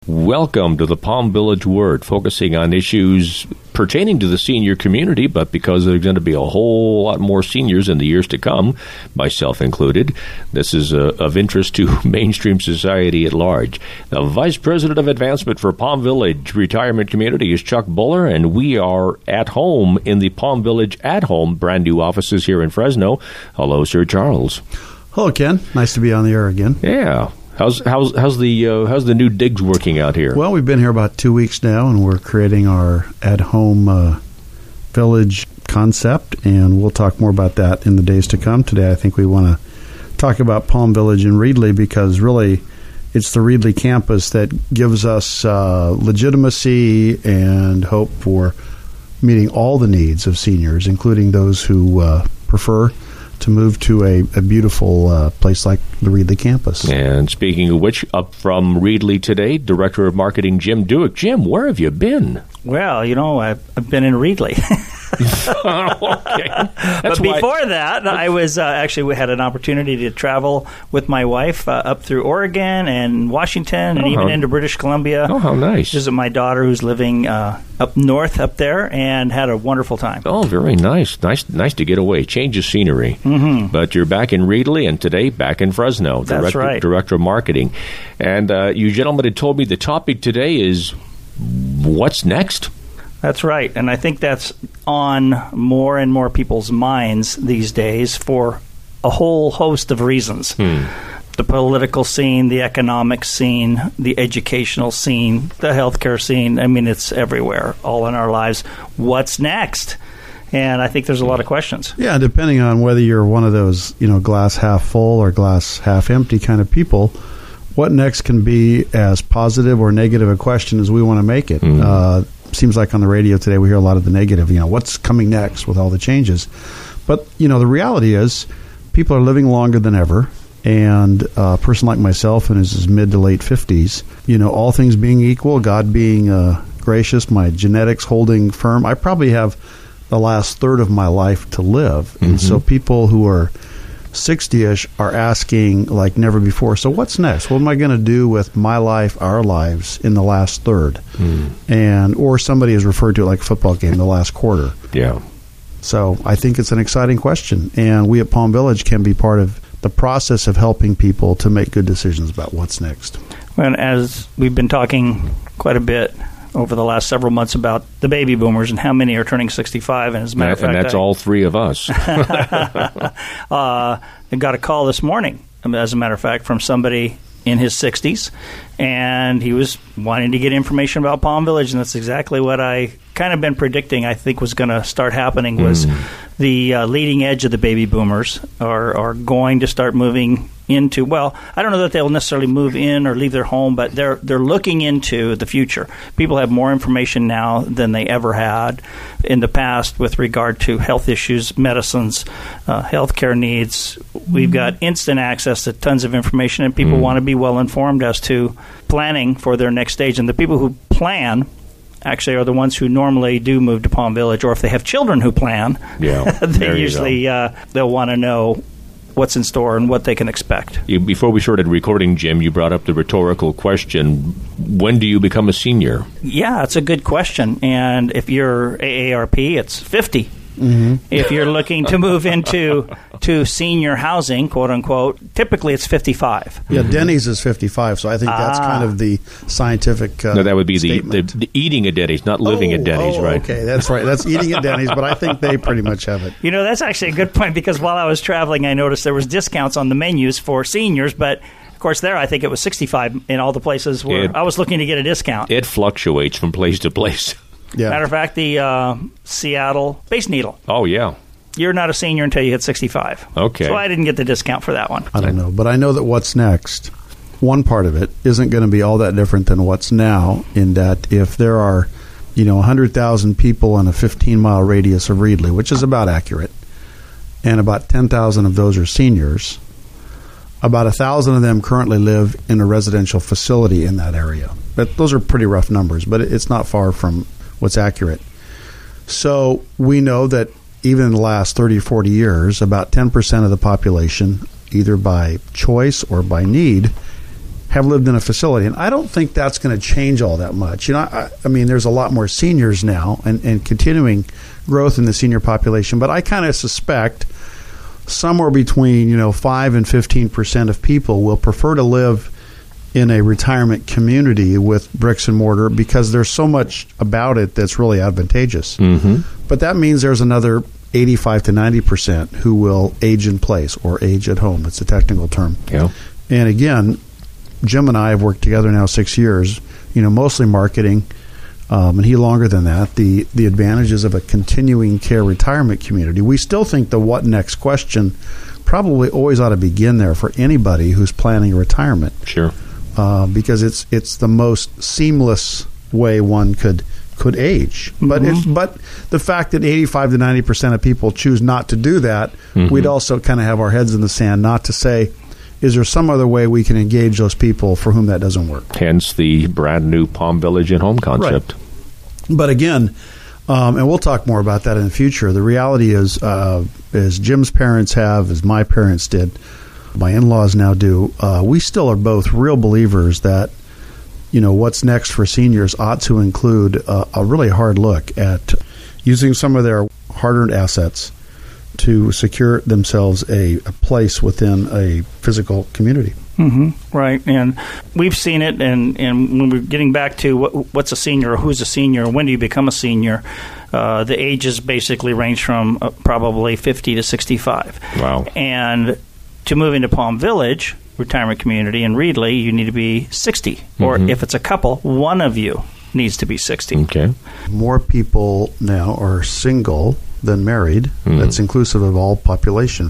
Welcome to the Palm Village Word, focusing on issues pertaining to the senior community, but because there's going to be a whole lot more seniors in the years to come, myself included, this is of interest to mainstream society at large. The Vice President of Advancement for Palm Village Retirement Community is Chuck Buller, and we are at home in the Palm Village at Home brand new offices here in Fresno. Hello, Sir Charles. Hello, Ken. Nice to be on the air again. Yeah. How's the new digs working out here? Well, we've been here about 2 weeks now, and we're creating our at-home village concept, and we'll talk more about that in the days to come. Today, I think we want to talk about Palm Village in Reedley because really it's the Reedley campus that gives us legitimacy and hope for meeting all the needs of seniors, including those who prefer to move to a beautiful place like the Reedley campus. And speaking of which, up from Reedley today, Director of Marketing Jim Dewick. Jim, where have you been? Well, I've been in Reedley. Okay. But before that, I was we had an opportunity to travel with my wife up through Oregon and Washington and even into British Columbia. Oh, how nice. Visit my daughter who's living up north up there and had a wonderful time. Oh, very nice. Nice to get away. Change of scenery. Mm-hmm. But you're back in Reedley and today back in Fresno. That's right. Director of Marketing. And you gentlemen had told me the topic today is what's next? That's right, and I think that's on more and more people's minds these days for a whole host of reasons. The political scene, the economic scene, the educational scene, the healthcare scene. I mean, it's everywhere, all in our lives. What's next? And I think there's a lot of questions. Yeah, depending on whether you're one of those, glass half full or glass half empty kind of people, what next can be as positive or negative a question as we want to make it. Seems like on the radio today we hear a lot of the negative, what's coming next with all the changes. But, the reality is people are living longer than ever. And a person like myself in his mid to late 50s, all things being equal, God being gracious, my genetics holding firm, I probably have the last third of my life to live. And so people who are 60-ish are asking like never before, so what's next? What am I going to do with my life, our lives, in the last third? Or somebody has referred to it like a football game, the last quarter. Yeah. So I think it's an exciting question, and we at Palm Village can be part of the process of helping people to make good decisions about what's next. Well, as we've been talking quite a bit over the last several months about the baby boomers and how many are turning 65. And as a matter of fact, that's all three of us. I got a call this morning, as a matter of fact, from somebody in his 60s, and he was wanting to get information about Palm Village, and that's exactly what I kind of been predicting I think was going to start happening was the leading edge of the baby boomers are going to start moving into, well, I don't know that they'll necessarily move in or leave their home, but they're looking into the future. People have more information now than they ever had in the past with regard to health issues, medicines, healthcare needs. We've got instant access to tons of information, and people want to be well informed as to planning for their next stage. And the people who plan actually are the ones who normally do move to Palm Village, or if they have children who plan, they usually they'll want to know what's in store and what they can expect. Before we started recording, Jim, you brought up the rhetorical question, when do you become a senior? Yeah, it's a good question. And if you're AARP, it's 50. If you're looking to move into senior housing, quote unquote, typically it's 55. Yeah, Denny's is 55, so I think that's kind of the scientific no, that would be statement. the eating at Denny's, not living at Denny's, right? Okay, that's right. That's eating at Denny's, but I think they pretty much have it. That's actually a good point, because while I was traveling, I noticed there was discounts on the menus for seniors, but of course there I think it was 65 in all the places where I was looking to get a discount. It fluctuates from place to place. Yeah. Matter of fact, the Seattle Base Needle. Oh, yeah. You're not a senior until you hit 65. Okay. So I didn't get the discount for that one. I don't know. But I know that what's next, one part of it isn't going to be all that different than what's now, in that if there are, 100,000 people in a 15-mile radius of Reedley, which is about accurate, and about 10,000 of those are seniors, about 1,000 of them currently live in a residential facility in that area. But those are pretty rough numbers, but it's not far from what's accurate. So we know that even in the last 30 or 40 years, about 10% of the population, either by choice or by need, have lived in a facility. And I don't think that's going to change all that much. I mean, there's a lot more seniors now and continuing growth in the senior population. But I kind of suspect somewhere between 5 and 15% of people will prefer to live in a retirement community with bricks and mortar because there's so much about it that's really advantageous. Mm-hmm. But that means there's another 85 to 90% who will age in place or age at home. It's a technical term. Yeah. And again, Jim and I have worked together now 6 years, mostly marketing, and he longer than that. The advantages of a continuing care retirement community. We still think the what next question probably always ought to begin there for anybody who's planning a retirement. Sure. Because it's the most seamless way one could age. Mm-hmm. But the fact that 85 to 90% of people choose not to do that, mm-hmm. we'd also kind of have our heads in the sand not to say, is there some other way we can engage those people for whom that doesn't work? Hence the brand new Palm Village at Home concept. Right. But again, and we'll talk more about that in the future, the reality is, as Jim's parents have, as my parents did, my in-laws now do, we still are both real believers that what's next for seniors ought to include a really hard look at using some of their hard-earned assets to secure themselves a place within a physical community. Mm-hmm. Right, and we've seen it, and when we're getting back to what's a senior or who's a senior, when do you become a senior, the ages basically range from probably 50 to 65. Wow. And to move into Palm Village retirement community in Reedley, you need to be 60. Mm-hmm. Or if it's a couple, one of you needs to be 60. Okay. More people now are single than married. Mm-hmm. That's inclusive of all population,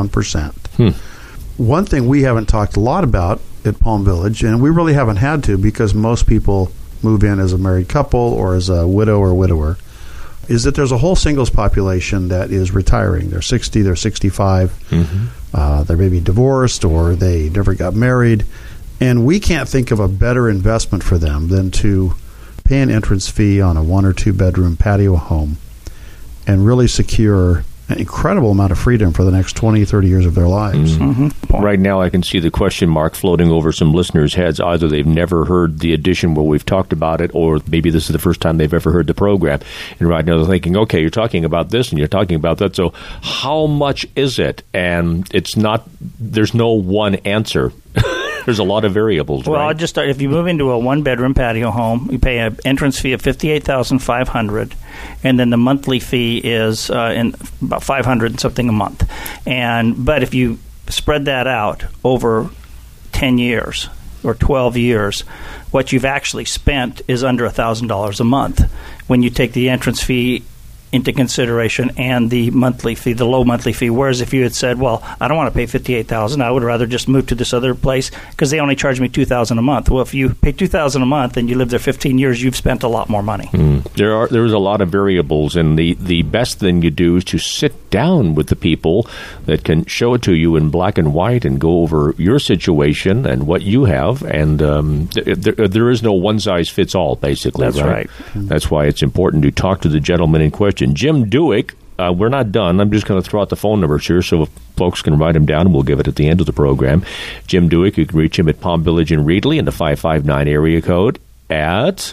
51%. One thing we haven't talked a lot about at Palm Village, and we really haven't had to because most people move in as a married couple or as a widow or widower, is that there's a whole singles population that is retiring. They're 60, they're 65, mm-hmm. They may be divorced or they never got married. And we can't think of a better investment for them than to pay an entrance fee on a 1 or 2 bedroom patio home and really secure an incredible amount of freedom for the next 20, 30 years of their lives. Mm-hmm. Mm-hmm. Right now, I can see the question mark floating over some listeners' heads. Either they've never heard the edition where we've talked about it, or maybe this is the first time they've ever heard the program. And right now they're thinking, okay, you're talking about this and you're talking about that, so how much is it? And there's no one answer. There's a lot of variables, well, right? I'll just start. If you move into a 1-bedroom patio home, you pay an entrance fee of $58,500, and then the monthly fee is in about $500 and something a month. But if you spread that out over 10 years or 12 years, what you've actually spent is under $1,000 a month when you take the entrance fee into consideration and the monthly fee, the low monthly fee. Whereas if you had said, well, I don't want to pay $58,000, I would rather just move to this other place because they only charge me $2,000 a month. Well, if you pay $2,000 a month and you live there 15 years, you've spent a lot more money. There's a lot of variables, and the best thing you do is to sit down with the people that can show it to you in black and white and go over your situation and what you have. And there is no one size fits all, basically. That's right. That's why it's important to talk to the gentleman in question. Jim Duick, we're not done. I'm just going to throw out the phone numbers here so folks can write them down, and we'll give it at the end of the program. Jim Duick, you can reach him at Palm Village in Reedley in the 559 area code at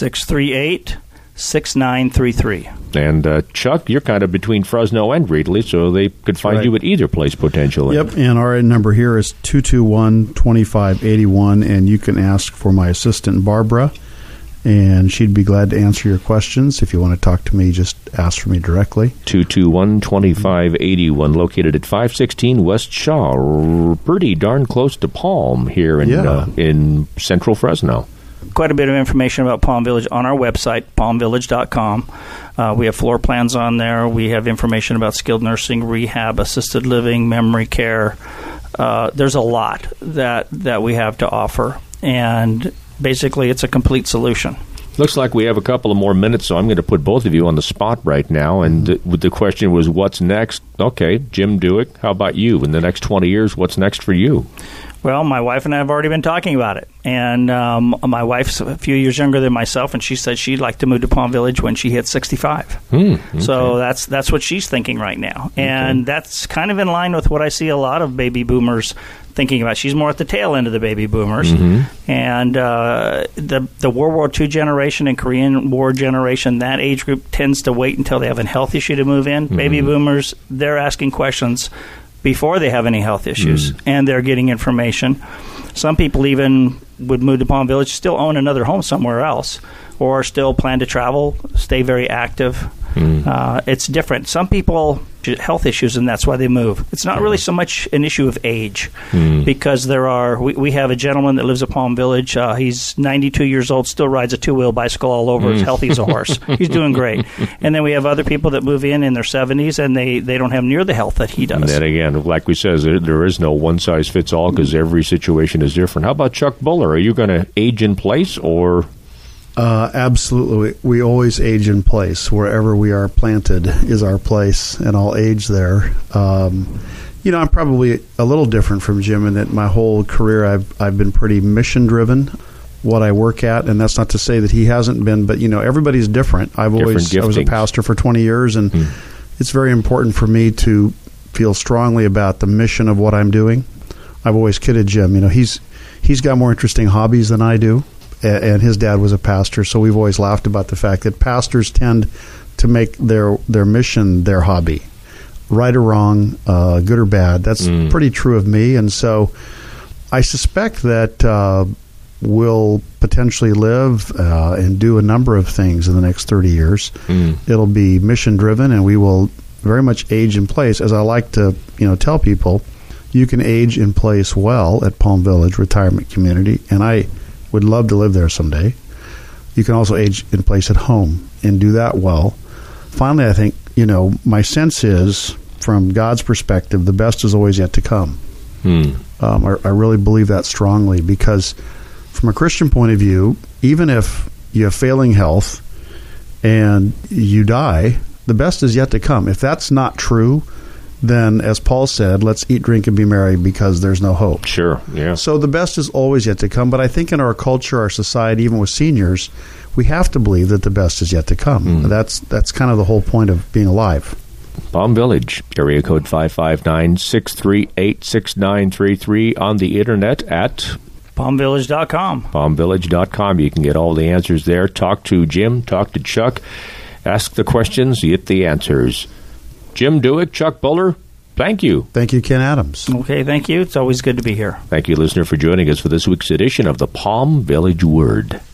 638-6933. And Chuck, you're kind of between Fresno and Reedley, so they could find you at either place potentially. Yep, and our number here is 221-2581, and you can ask for my assistant, Barbara, and she'd be glad to answer your questions. If you want to talk to me, just ask for me directly. 221-2581, located at 516 West Shaw, pretty darn close to Palm here in central Fresno. Quite a bit of information about Palm Village on our website, palmvillage.com. We have floor plans on there. We have information about skilled nursing, rehab, assisted living, memory care. There's a lot that we have to offer, and basically it's a complete solution. Looks like we have a couple of more minutes, so I'm going to put both of you on the spot right now. And the question was, what's next? Okay, Jim Duick, how about you? In the next 20 years, what's next for you? Well, my wife and I have already been talking about it. And my wife's a few years younger than myself, and she said she'd like to move to Palm Village when she hits 65. Okay. So that's what she's thinking right now. And that's kind of in line with what I see a lot of baby boomers thinking about. She's more at the tail end of the baby boomers. And the World War II generation and Korean War generation, that age group tends to wait until they have a health issue to move in. Baby boomers, they're asking questions before they have any health issues, and they're getting information. Some people even would move to Palm Village, still own another home somewhere else, or still plan to travel, stay very active. It's different. Some people health issues, and that's why they move. It's not really so much an issue of age, because we have a gentleman that lives at Palm Village. He's 92 years old, still rides a two-wheel bicycle all over, as healthy as a horse. He's doing great. And then we have other people that move in their 70s, and they don't have near the health that he does. And then again, like we said, there is no one-size-fits-all because every situation is different. How about Chuck Buller? Are you going to age in place, or... Absolutely. We always age in place. Wherever we are planted is our place, and I'll age there. I'm probably a little different from Jim in that my whole career I've been pretty mission-driven, what I work at, and that's not to say that he hasn't been, but, everybody's different. I was a pastor for 20 years, and it's very important for me to feel strongly about the mission of what I'm doing. I've always kidded Jim. He's got more interesting hobbies than I do. And his dad was a pastor, so we've always laughed about the fact that pastors tend to make their mission their hobby, right or wrong, good or bad. That's pretty true of me, and so I suspect that we'll potentially live and do a number of things in the next 30 years. It'll be mission-driven, and we will very much age in place. As I like to tell people, you can age in place well at Palm Village Retirement Community, and I would love to live there someday. You can also age in place at home and do that well. Finally, I think, my sense is, from God's perspective, the best is always yet to come. I really believe that strongly, because from a Christian point of view, even if you have failing health and you die, the best is yet to come. If that's not true, then, as Paul said, let's eat, drink, and be merry because there's no hope. Sure, yeah. So the best is always yet to come, but I think in our culture, our society, even with seniors, we have to believe that the best is yet to come. That's kind of the whole point of being alive. Palm Village, area code 559-638-6933, on the internet at... PalmVillage.com. PalmVillage.com. You can get all the answers there. Talk to Jim, talk to Chuck, ask the questions, get the answers. Jim Dewick, Chuck Buller, thank you. Thank you, Ken Adams. Okay, thank you. It's always good to be here. Thank you, listener, for joining us for this week's edition of the Palm Village Word.